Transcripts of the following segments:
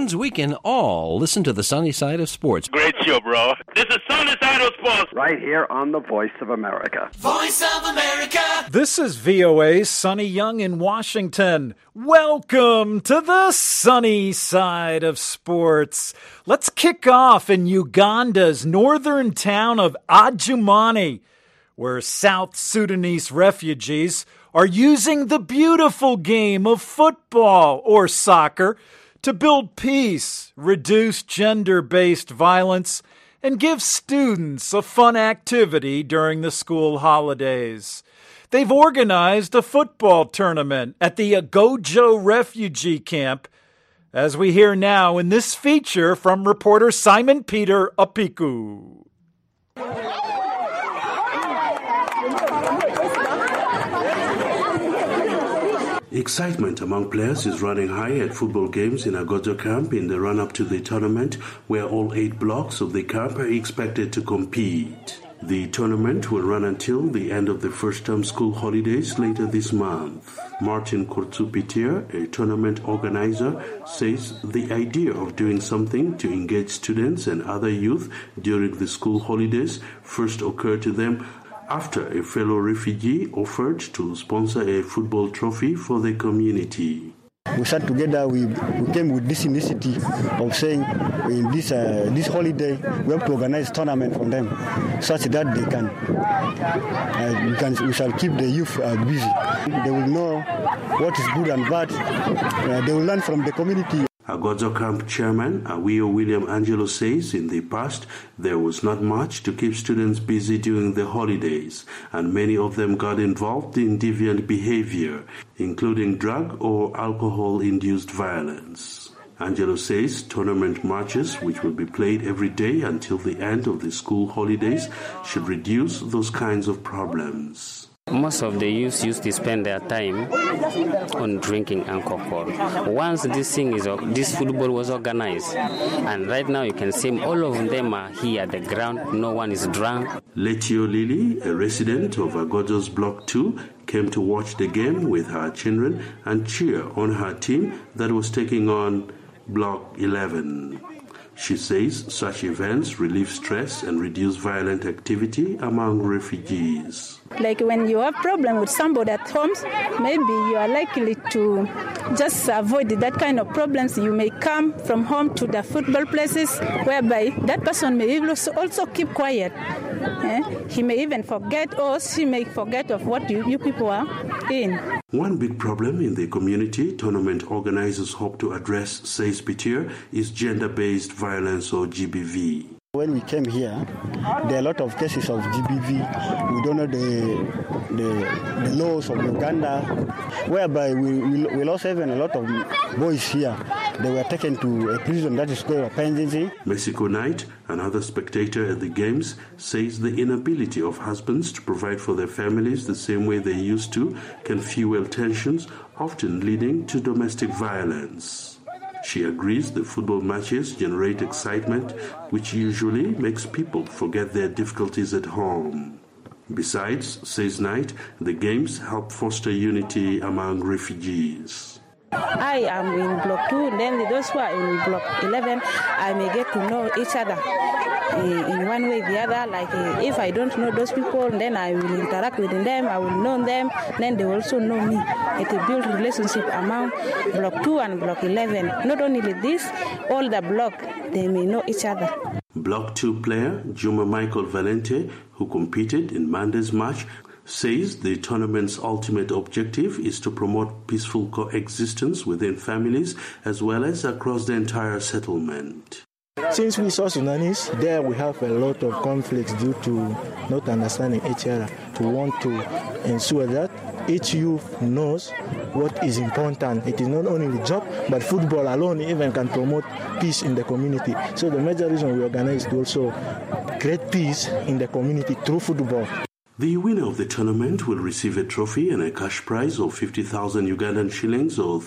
means we can all listen to the sunny side of sports. Great show, bro. This is Sunny Side of Sports. Right here on the Voice of America. Voice of America. This is VOA's Sonny Young in Washington. Welcome to the sunny side of sports. Let's kick off in Uganda's northern town of Adjumani, where South Sudanese refugees are using the beautiful game of football or soccer to build peace, reduce gender-based violence, and give students a fun activity during the school holidays. They've organized a football tournament at the Agojo refugee camp, as we hear now in this feature from reporter Simon Peter Apiku. Excitement among players is running high at football games in Agojo camp in the run-up to the tournament, where all 8 blocks of the camp are expected to compete. The tournament will run until the end of the first-term school holidays later this month. Martin Kurtsupitir, a tournament organizer, says the idea of doing something to engage students and other youth during the school holidays first occurred to them after a fellow refugee offered to sponsor a football trophy for the community. We sat together, we came with this initiative of saying in this holiday we have to organize tournament for them such that they we shall keep the youth busy. They will know what is good and bad. They will learn from the community. Agojo camp chairman Awio William Angelo says in the past there was not much to keep students busy during the holidays, and many of them got involved in deviant behavior, including drug or alcohol-induced violence. Angelo says tournament matches, which will be played every day until the end of the school holidays, should reduce those kinds of problems. Most of the youth used to spend their time on drinking alcohol. Once this football was organized, and right now you can see all of them are here at the ground, no one is drunk. Letio Lily, a resident of Agojo's Block 2, came to watch the game with her children and cheer on her team that was taking on Block 11. She says such events relieve stress and reduce violent activity among refugees. Like when you have problem with somebody at home, maybe you are likely to just avoid that kind of problems. You may come from home to the football places whereby that person may also keep quiet. He may even forget, or she may forget of what you people are in. One big problem in the community tournament organizers hope to address, says Petir, is gender-based violence or GBV. When we came here, there are a lot of cases of GBV. We don't know the laws of Uganda, whereby we lost even a lot of boys here. They were taken to a prison that is called Pendency. Mexico Knight, another spectator at the games, says the inability of husbands to provide for their families the same way they used to can fuel tensions, often leading to domestic violence. She agrees the football matches generate excitement, which usually makes people forget their difficulties at home. Besides, says Knight, the games help foster unity among refugees. I am in Block 2, then those who are in Block 11, I may get to know each other in one way or the other. Like if I don't know those people, then I will interact with them, I will know them, then they will also know me. It will build relationship among Block 2 and Block 11. Not only this, all the block, they may know each other. Block 2 player Juma Michael Valente, who competed in Monday's match, says the tournament's ultimate objective is to promote peaceful coexistence within families as well as across the entire settlement. Since we South Sudanese, there we have a lot of conflicts due to not understanding each other. To want to ensure that each youth knows what is important. It is not only the job, but football alone even can promote peace in the community. So the major reason we organize is to also create peace in the community through football. The winner of the tournament will receive a trophy and a cash prize of 50,000 Ugandan shillings or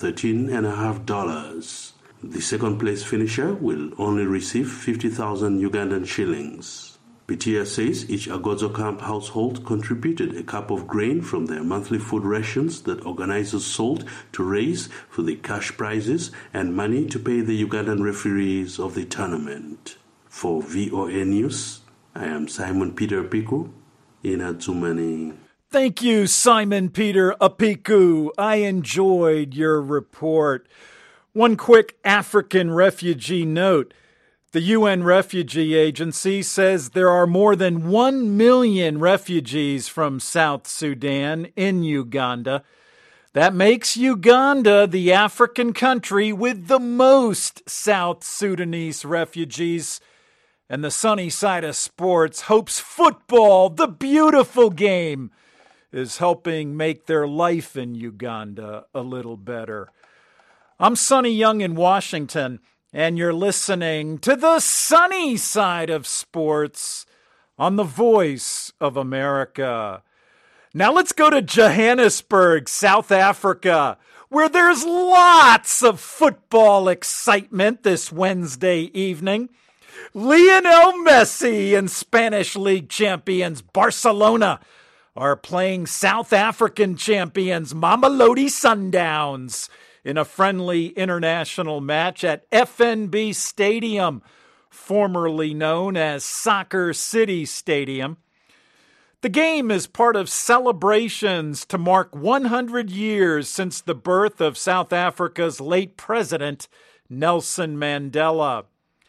$13.5. The second place finisher will only receive 50,000 Ugandan shillings. Pitia says each Agozo camp household contributed a cup of grain from their monthly food rations that organizers sold to raise for the cash prizes and money to pay the Ugandan referees of the tournament. For VOA News, I am Simon Peter Piku in Adzumani. Thank you, Simon Peter Apiku. I enjoyed your report. One quick African refugee note. The UN Refugee Agency says there are more than 1 million refugees from South Sudan in Uganda. That makes Uganda the African country with the most South Sudanese refugees. And the Sunny Side of Sports hopes football, the beautiful game, is helping make their life in Uganda a little better. I'm Sonny Young in Washington, and you're listening to the Sunny Side of Sports on the Voice of America. Now let's go to Johannesburg, South Africa, where there's lots of football excitement this Wednesday evening. Lionel Messi and Spanish League champions Barcelona are playing South African champions Mamelodi Sundowns in a friendly international match at FNB Stadium, formerly known as Soccer City Stadium. The game is part of celebrations to mark 100 years since the birth of South Africa's late president, Nelson Mandela.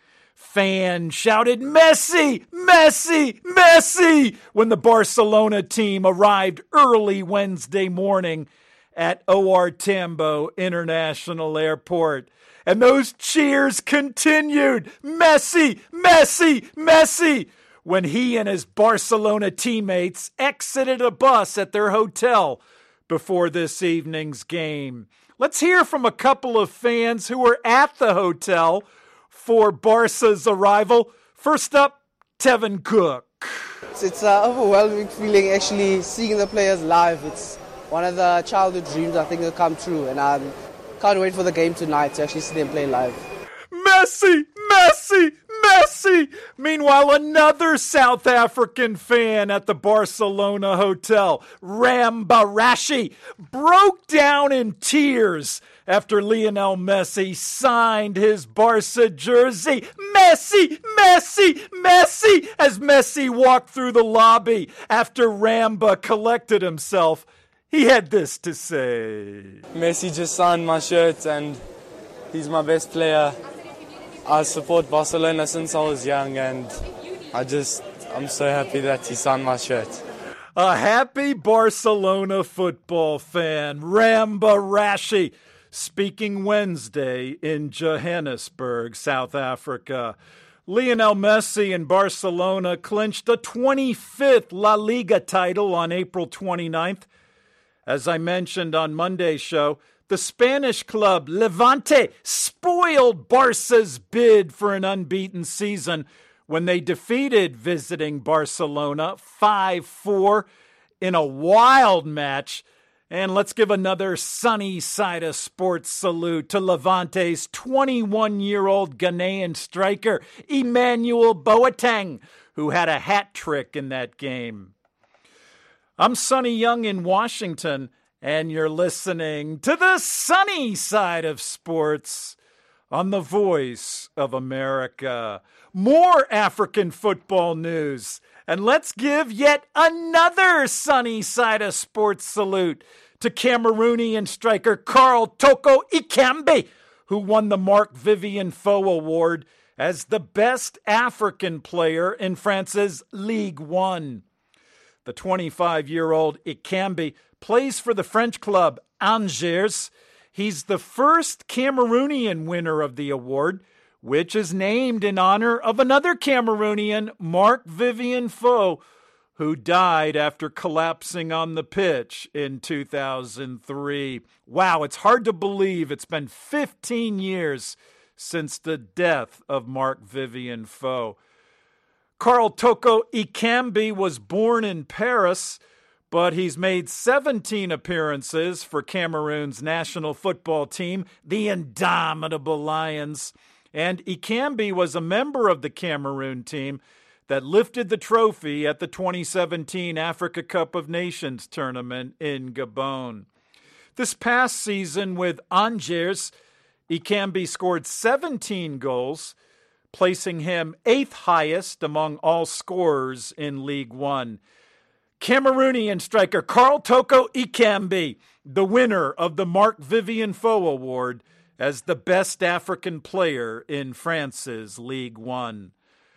Fans shouted, "Messi! Messi! Messi!" when the Barcelona team arrived early Wednesday morning at OR Tambo International Airport. And those cheers continued, "Messi! Messi! Messi!" when he and his Barcelona teammates exited a bus at their hotel before this evening's game. Let's hear from a couple of fans who were at the hotel for Barca's arrival. First up, Tevin Cook. It's an overwhelming feeling actually seeing the players live. It's one of the childhood dreams I think will come true, and I can't wait for the game tonight to actually see them play live. Messi! Messi! Messi! Meanwhile, another South African fan at the Barcelona hotel, Rambarashi, broke down in tears after Lionel Messi signed his Barca jersey. Messi! Messi! Messi! As Messi walked through the lobby after Ramba collected himself, he had this to say. Messi just signed my shirt and he's my best player. I support Barcelona since I was young, and I'm so happy that he signed my shirt. A happy Barcelona football fan, Rambarashi, speaking Wednesday in Johannesburg, South Africa. Lionel Messi and Barcelona clinched a 25th La Liga title on April 29th. As I mentioned on Monday's show, the Spanish club Levante spoiled Barca's bid for an unbeaten season when they defeated visiting Barcelona 5-4 in a wild match. And let's give another Sunny Side of Sports salute to Levante's 21-year-old Ghanaian striker, Emmanuel Boateng, who had a hat trick in that game. I'm Sonny Young in Washington, and you're listening to the Sunny Side of Sports on the Voice of America. More African football news. And let's give yet another Sunny Side of Sports salute to Cameroonian striker Carl Toko Ekambi, who won the Marc Vivien Foe Award as the best African player in France's Ligue 1. The 25-year-old Ekambi plays for the French club Angers. He's the first Cameroonian winner of the award, which is named in honor of another Cameroonian, Marc Vivien Foe, who died after collapsing on the pitch in 2003. Wow, it's hard to believe it's been 15 years since the death of Marc Vivien Foe. Carl Toko Ekambi was born in Paris, but he's made 17 appearances for Cameroon's national football team, the Indomitable Lions. And Ekambi was a member of the Cameroon team that lifted the trophy at the 2017 Africa Cup of Nations tournament in Gabon. This past season with Angers, Ikambi scored 17 goals, placing him 8th highest among all scorers in League One. Cameroonian striker Karl Toko Ikambi, the winner of the Marc Vivien Foe Award as the best African player in France's League One.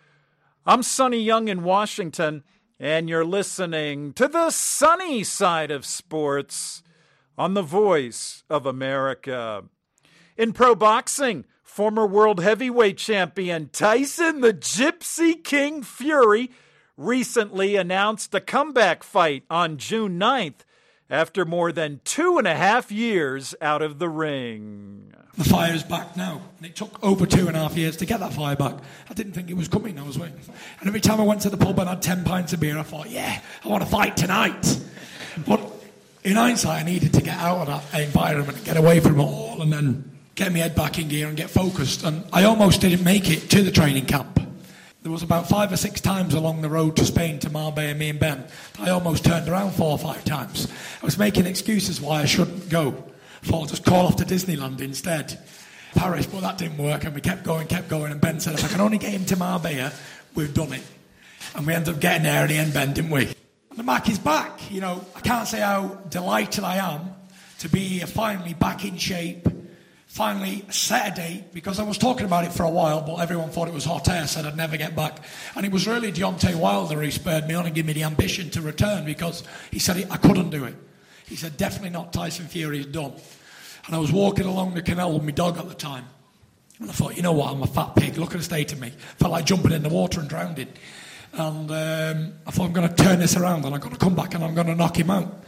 I'm Sonny Young in Washington, and you're listening to the sunny side of sports on the Voice of America. In pro boxing, former world heavyweight champion Tyson the Gypsy King Fury recently announced a comeback fight on June 9th after more than 2.5 years out of the ring. The fire's back now, and it took over 2.5 years to get that fire back. I didn't think it was coming, I was waiting. And every time I went to the pub and had 10 pints of beer, I thought, yeah, I want to fight tonight. But in hindsight, I needed to get out of that environment and get away from it all and then get my head back in gear and get focused. And I almost didn't make it to the training camp. There was about 5 or 6 times along the road to Spain, to Marbella, me and Ben. I almost turned around 4 or 5 times. I was making excuses why I shouldn't go. I thought I'd just call off to Disneyland instead. Paris, but that didn't work, and we kept going, and Ben said, if I can only get him to Marbella, we've done it. And we ended up getting there in the end, Ben, didn't we? And the Mac is back. You know, I can't say how delighted I am to be finally back in shape, finally set a date, because I was talking about it for a while, but everyone thought it was hot air, said I'd never get back. And it was really Deontay Wilder who spurred me on and gave me the ambition to return, because he said I couldn't do it. He said, definitely not Tyson Fury's done. And I was walking along the canal with my dog at the time. And I thought, you know what, I'm a fat pig, look at the state of me. Felt like jumping in the water and drowning. And I thought, I'm going to turn this around and I'm going to come back and I'm going to knock him out.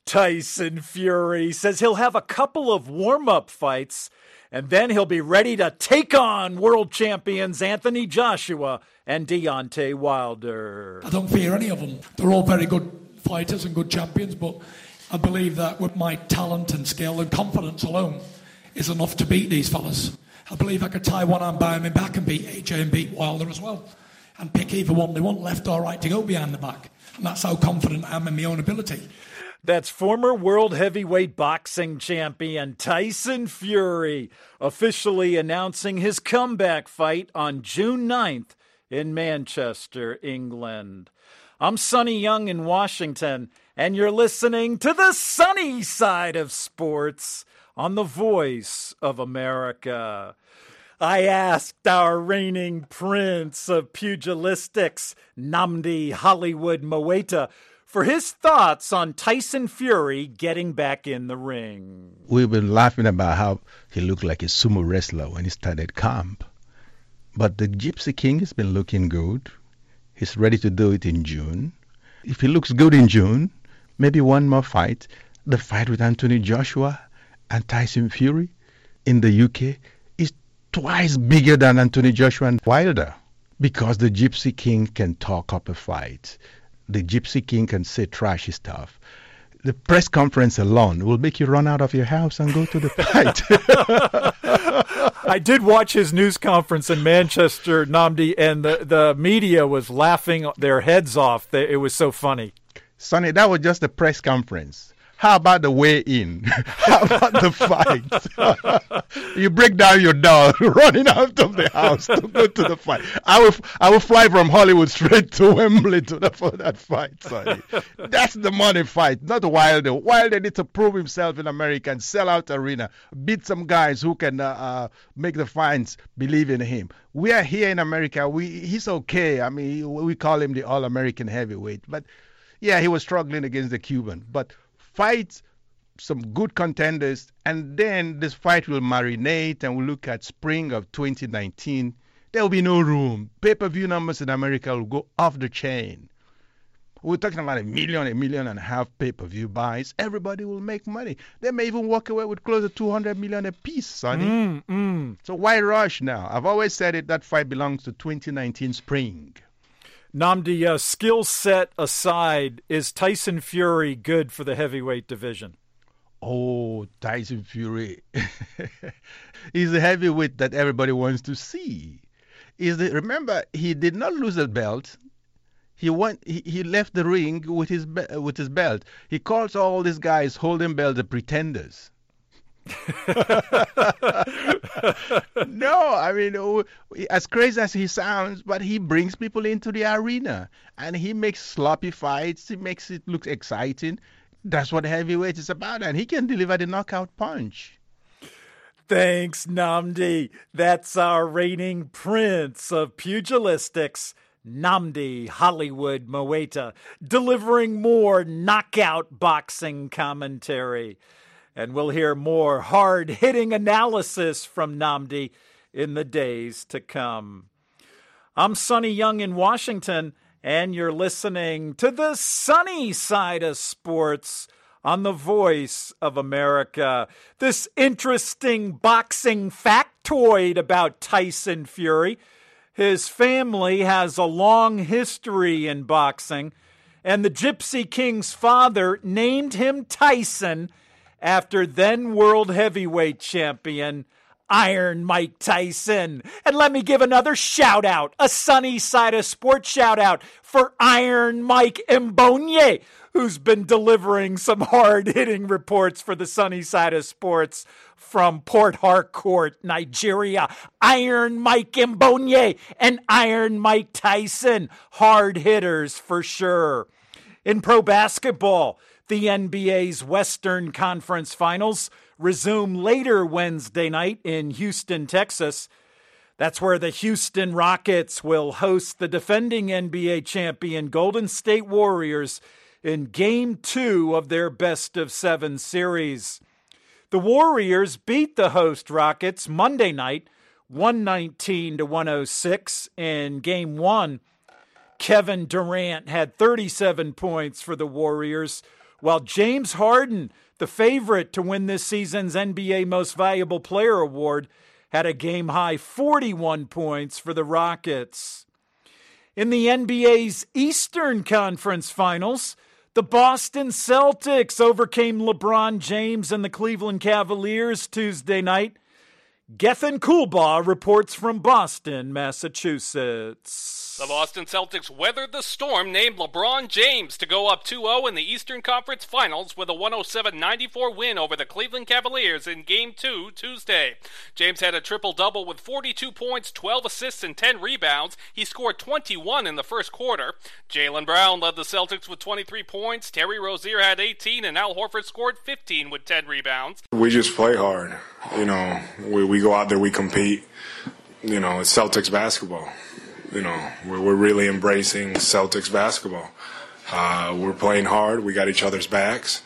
Tyson Fury says he'll have a couple of warm-up fights and then he'll be ready to take on world champions Anthony Joshua and Deontay Wilder. I don't fear any of them. They're all very good fighters and good champions, but I believe that with my talent and skill and confidence alone is enough to beat these fellas. I believe I could tie one arm behind my back and beat AJ and beat Wilder as well. And pick either one they want, left or right, to go behind the back. And that's how confident I am in my own ability. That's former world heavyweight boxing champion Tyson Fury officially announcing his comeback fight on June 9th in Manchester, England. I'm Sonny Young in Washington, and you're listening to the sunny side of sports on the Voice of America. I asked our reigning prince of pugilistics, Nnamdi Hollywood Mowaita, for his thoughts on Tyson Fury getting back in the ring. We've been laughing about how he looked like a sumo wrestler when he started camp. But the Gypsy King has been looking good. He's ready to do it in June. If he looks good in June, maybe one more fight. The fight with Anthony Joshua and Tyson Fury in the UK is twice bigger than Anthony Joshua and Wilder, because the Gypsy King can talk up a fight. The Gypsy King can say trashy stuff. The press conference alone will make you run out of your house and go to the fight. I did watch his news conference in Manchester, Nnamdi, and the media was laughing their heads off. It was so funny. Sonny, that was just a press conference. How about the weigh-in? How about the fight? You break down your door, running out of the house to go to the fight. I will fly from Hollywood straight to Wembley for that fight, Sonny. That's the money fight, not Wilder. Wilder needs to prove himself in America and sell out arena, beat some guys who can make the fans believe in him. We are here in America. He's okay. I mean, we call him the All-American heavyweight. But, yeah, he was struggling against the Cuban. But fight some good contenders, and then this fight will marinate, and we'll look at spring of 2019. There will be no room. Pay-per-view numbers in America will go off the chain. We're talking about 1 million, 1.5 million pay-per-view buys. Everybody will make money. They may even walk away with close to 200 million a piece, Sonny. So why rush now? I've always said it, that fight belongs to 2019 spring. Nnamdi, skill set aside, is Tyson Fury good for the heavyweight division? Oh, Tyson Fury. He's the heavyweight that everybody wants to see. Remember, he did not lose a belt He left the ring with his belt. He calls all these guys holding belts the pretenders. No, I mean, as crazy as he sounds, but he brings people into the arena and he makes sloppy fights. He makes it look exciting. That's what heavyweight is about, and he can deliver the knockout punch. Thanks, Nnamdi. That's our reigning prince of pugilistics, Nnamdi Hollywood Moeta, delivering more knockout boxing commentary. And we'll hear more hard-hitting analysis from Nnamdi in the days to come. I'm Sonny Young in Washington, and you're listening to the sunny side of sports on the Voice of America. This interesting boxing factoid about Tyson Fury. His family has a long history in boxing, and the Gypsy King's father named him Tyson after then world heavyweight champion Iron Mike Tyson. And let me give another shout out, a sunny side of sports shout out for Iron Mike Mbonye, who's been delivering some hard-hitting reports for the sunny side of sports from Port Harcourt, Nigeria. Iron Mike Mbonye and Iron Mike Tyson, hard hitters for sure. In pro basketball, the NBA's Western Conference Finals resume later Wednesday night in Houston, Texas. That's where the Houston Rockets will host the defending NBA champion Golden State Warriors in Game 2 of their best-of-7 series. The Warriors beat the host Rockets Monday night, 119-106 in Game 1. Kevin Durant had 37 points for the Warriors, while James Harden, the favorite to win this season's NBA Most Valuable Player award, had a game-high 41 points for the Rockets. In the NBA's Eastern Conference Finals, the Boston Celtics overcame LeBron James and the Cleveland Cavaliers Tuesday night. Gethin Coolbaugh reports from Boston, Massachusetts. The Boston Celtics weathered the storm, named LeBron James to go up 2-0 in the Eastern Conference Finals with a 107-94 win over the Cleveland Cavaliers in Game 2 Tuesday. James had a triple-double with 42 points, 12 assists, and 10 rebounds. He scored 21 in the first quarter. Jaylen Brown led the Celtics with 23 points. Terry Rozier had 18, and Al Horford scored 15 with 10 rebounds. We just play hard. You know, we go out there, we compete. You know, it's Celtics basketball. You know, we're really embracing Celtics basketball. We're playing hard. We got each other's backs,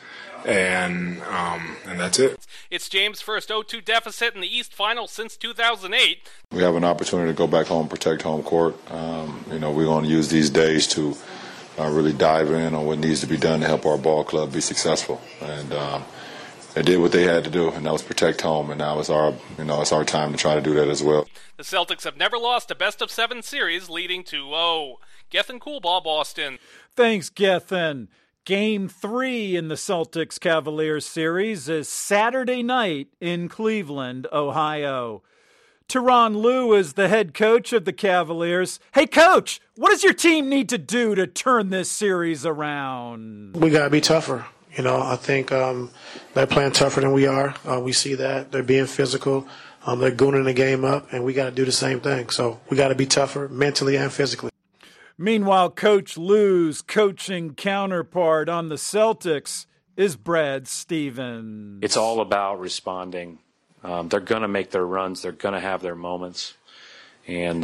and that's it. It's James' first 0-2 deficit in the East Finals since 2008. We have an opportunity to go back home, protect home court. You know, we're going to use these days to really dive in on what needs to be done to help our ball club be successful. And they did what they had to do, and that was protect home. And now it's our time to try to do that as well. The Celtics have never lost a best-of-7 series, leading 2-0. Gethin Coolbaugh, Boston. Thanks, Gethin. Game 3 in the Celtics-Cavaliers series is Saturday night in Cleveland, Ohio. Tyronn Lue is the head coach of the Cavaliers. Hey, Coach, what does your team need to do to turn this series around? We got to be tougher. You know, I think they're playing tougher than we are. We see that. They're being physical. They're gooning the game up, and we got to do the same thing. So we got to be tougher mentally and physically. Meanwhile, Coach Lue's coaching counterpart on the Celtics is Brad Stevens. It's all about responding. They're going to make their runs. They're going to have their moments. And,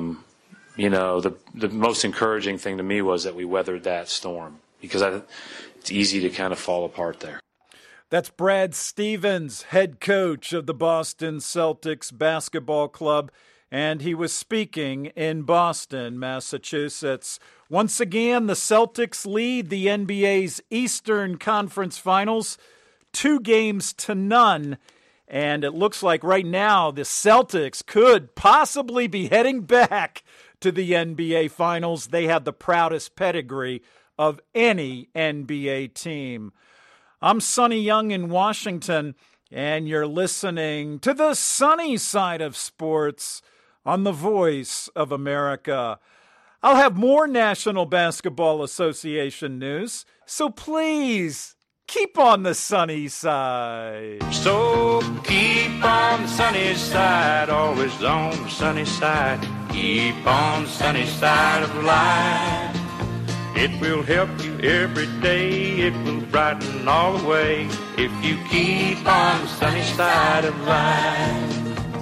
you know, the most encouraging thing to me was that we weathered that storm, because it's easy to kind of fall apart there. That's Brad Stevens, head coach of the Boston Celtics basketball club, and he was speaking in Boston, Massachusetts. Once again, the Celtics lead the NBA's Eastern Conference Finals 2-0, and it looks like right now the Celtics could possibly be heading back to the NBA Finals. They have the proudest pedigree of any NBA team. I'm Sonny Young in Washington, and you're listening to the sunny side of sports on the Voice of America. I'll have more National Basketball Association news, so please keep on the sunny side. So keep on the sunny side, always on the sunny side. Keep on the sunny side of life. It will help you every day, it will brighten all the way if you keep on the sunny side of life.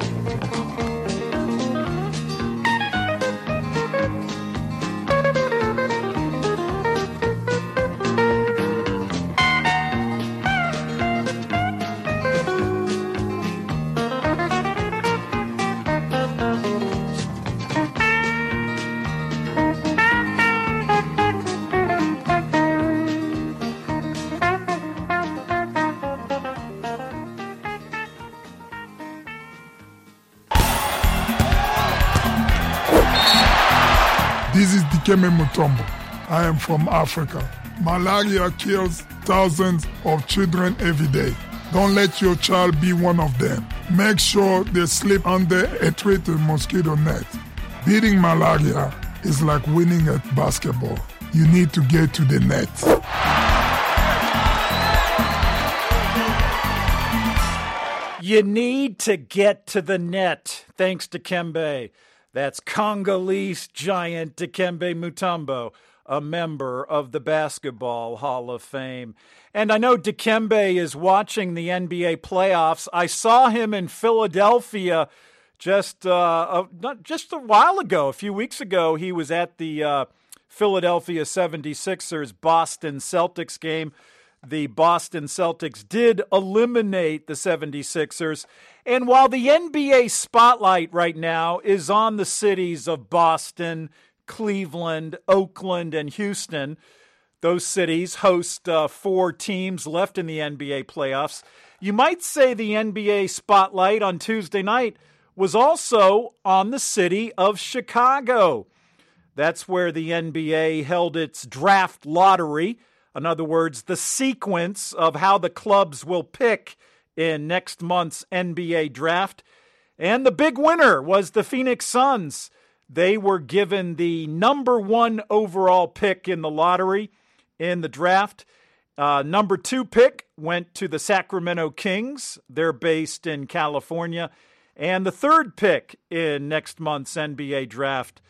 This is Dikembe Mutombo. I am from Africa. Malaria kills thousands of children every day. Don't let your child be one of them. Make sure they sleep under a treated mosquito net. Beating malaria is like winning at basketball. You need to get to the net. You need to get to the net, thanks to Dikembe. That's Congolese giant Dikembe Mutombo, a member of the Basketball Hall of Fame. And I know Dikembe is watching the NBA playoffs. I saw him in Philadelphia just a while ago, a few weeks ago. He was at the Philadelphia 76ers Boston Celtics game. The Boston Celtics did eliminate the 76ers. And while the NBA spotlight right now is on the cities of Boston, Cleveland, Oakland, and Houston, those cities host 4 teams left in the NBA playoffs, you might say the NBA spotlight on Tuesday night was also on the city of Chicago. That's where the NBA held its draft lottery. In other words, the sequence of how the clubs will pick in next month's NBA draft. And the big winner was the Phoenix Suns. They were given the number 1 overall pick in the lottery in the draft. Number 2 pick went to the Sacramento Kings. They're based in California. And the 3rd pick in next month's NBA draft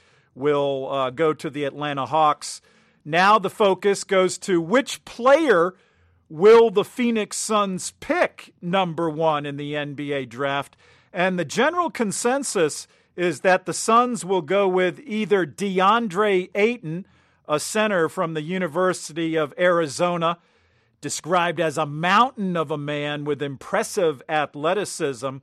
will go to the Atlanta Hawks. Now the focus goes to which player will the Phoenix Suns pick number 1 in the NBA draft. And the general consensus is that the Suns will go with either DeAndre Ayton, a center from the University of Arizona, described as a mountain of a man with impressive athleticism,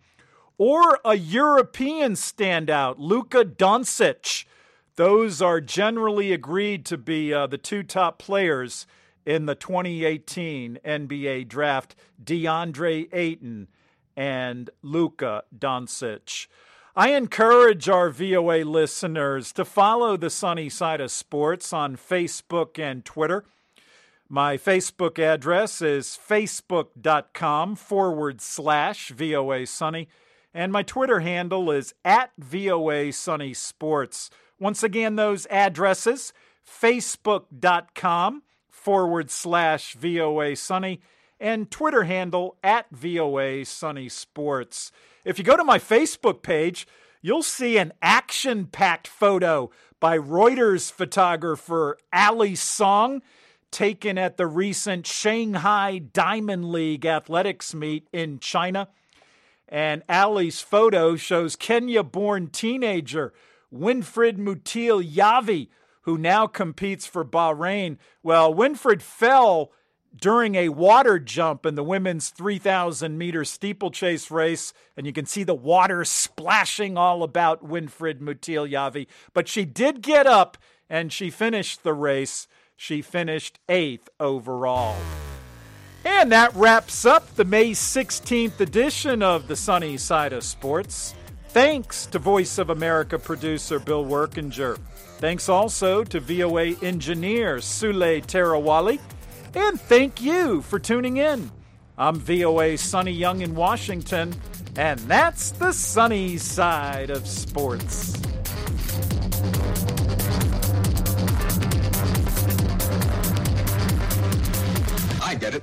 or a European standout, Luka Doncic. Those are generally agreed to be the 2 top players in the 2018 NBA draft, DeAndre Ayton and Luka Doncic. I encourage our VOA listeners to follow the Sunny Side of Sports on Facebook and Twitter. My Facebook address is facebook.com/VOA Sunny, and my Twitter handle is @VOA Sunny Sports. Once again, those addresses, facebook.com/VOA Sunny and Twitter handle @VOA Sunny Sports. If you go to my Facebook page, you'll see an action-packed photo by Reuters photographer Ali Song taken at the recent Shanghai Diamond League athletics meet in China. And Ali's photo shows Kenya-born teenager Winfred Mutil-Yavi, who now competes for Bahrain. Well, Winfred fell during a water jump in the women's 3,000-meter steeplechase race, and you can see the water splashing all about Winfred Mutil-Yavi. But she did get up, and she finished the race. She finished 8th overall. And that wraps up the May 16th edition of the Sunny Side of Sports. Thanks to Voice of America producer Bill Workinger. Thanks also to VOA engineer Sule Terawali. And thank you for tuning in. I'm VOA Sonny Young in Washington, and that's the Sunny Side of Sports. Get it?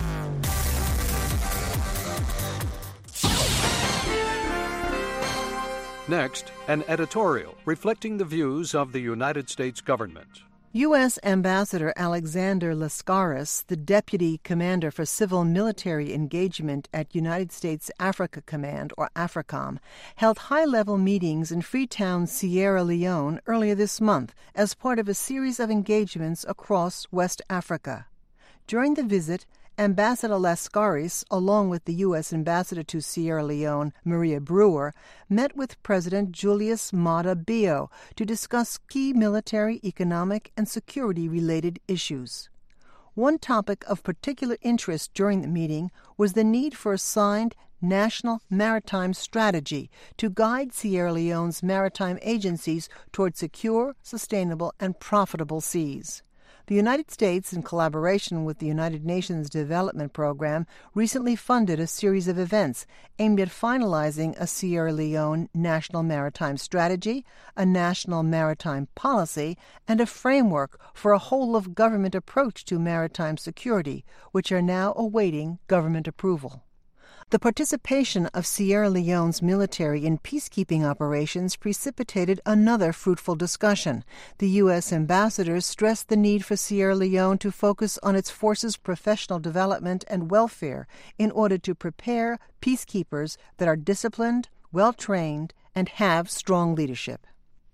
Next, an editorial reflecting the views of the United States government. U.S. Ambassador Alexander Laskaris, the Deputy Commander for Civil Military Engagement at United States Africa Command, or AFRICOM, held high-level meetings in Freetown, Sierra Leone earlier this month as part of a series of engagements across West Africa. During the visit, Ambassador Laskaris, along with the U.S. Ambassador to Sierra Leone, Maria Brewer, met with President Julius Maada Bio to discuss key military, economic, and security-related issues. One topic of particular interest during the meeting was the need for a signed national maritime strategy to guide Sierra Leone's maritime agencies toward secure, sustainable, and profitable seas. The United States, in collaboration with the United Nations Development Program, recently funded a series of events aimed at finalizing a Sierra Leone national maritime strategy, a national maritime policy, and a framework for a whole-of-government approach to maritime security, which are now awaiting government approval. The participation of Sierra Leone's military in peacekeeping operations precipitated another fruitful discussion. The U.S. ambassadors stressed the need for Sierra Leone to focus on its forces' professional development and welfare in order to prepare peacekeepers that are disciplined, well-trained, and have strong leadership.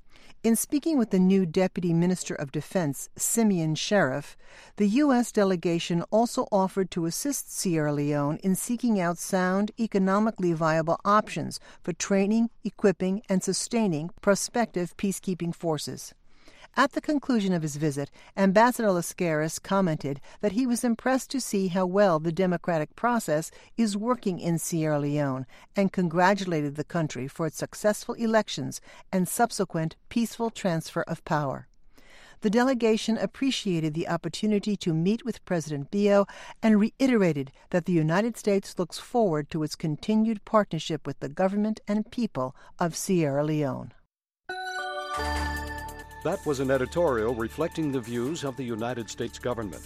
In speaking with the new Deputy Minister of Defense, Simeon Sheriff, the U.S. delegation also offered to assist Sierra Leone in seeking out sound, economically viable options for training, equipping, and sustaining prospective peacekeeping forces. At the conclusion of his visit, Ambassador Laskaris commented that he was impressed to see how well the democratic process is working in Sierra Leone and congratulated the country for its successful elections and subsequent peaceful transfer of power. The delegation appreciated the opportunity to meet with President Bio and reiterated that the United States looks forward to its continued partnership with the government and people of Sierra Leone. That was an editorial reflecting the views of the United States government.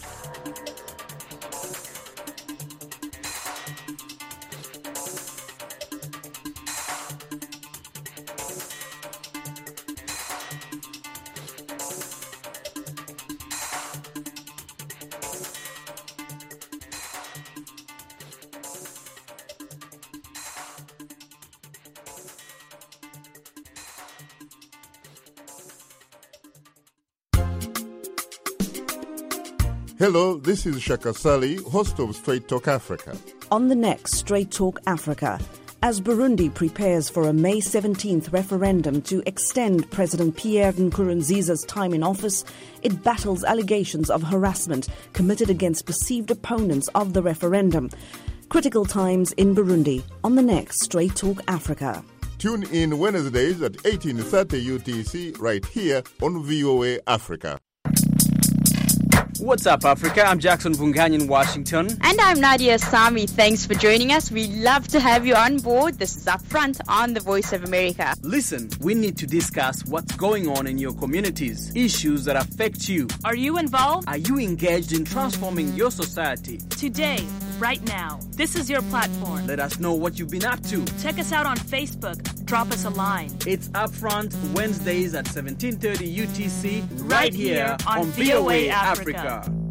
Hello, this is Shaka Sali, host of Straight Talk Africa. On the next Straight Talk Africa, as Burundi prepares for a May 17th referendum to extend President Pierre Nkurunziza's time in office, it battles allegations of harassment committed against perceived opponents of the referendum. Critical times in Burundi on the next Straight Talk Africa. Tune in Wednesdays at 18:30 UTC right here on VOA Africa. What's up, Africa? I'm Jackson Vunganyi in Washington. And I'm Nadia Sami. Thanks for joining us. We love to have you on board. This is Upfront on the Voice of America. Listen, we need to discuss what's going on in your communities, issues that affect you. Are you involved? Are you engaged in transforming your society? Today, right now, this is your platform. Let us know what you've been up to. Check us out on Facebook. Drop us a line. It's Upfront Wednesdays at 17:30 UTC right here on VOA Africa.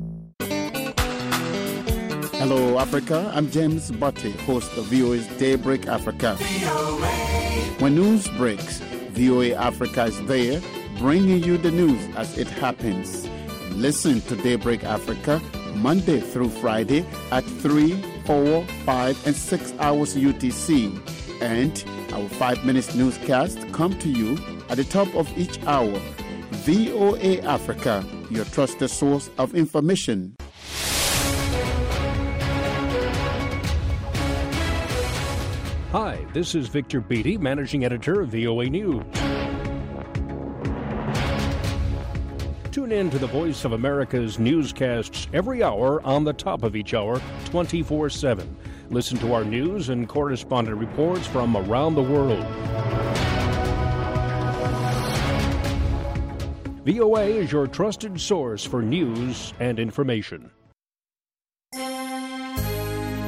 Hello, Africa. I'm James Butte, host of VOA's Daybreak Africa. When news breaks, VOA Africa is there, bringing you the news as it happens. Listen to Daybreak Africa Monday through Friday at 3, 4, 5, and 6 hours UTC. And our 5-minute newscast come to you at the top of each hour. VOA Africa, your trusted source of information. Hi, this is Victor Beattie, Managing Editor of VOA News. Tune in to the Voice of America's newscasts every hour on the top of each hour, 24/7. Listen to our news and correspondent reports from around the world. VOA is your trusted source for news and information.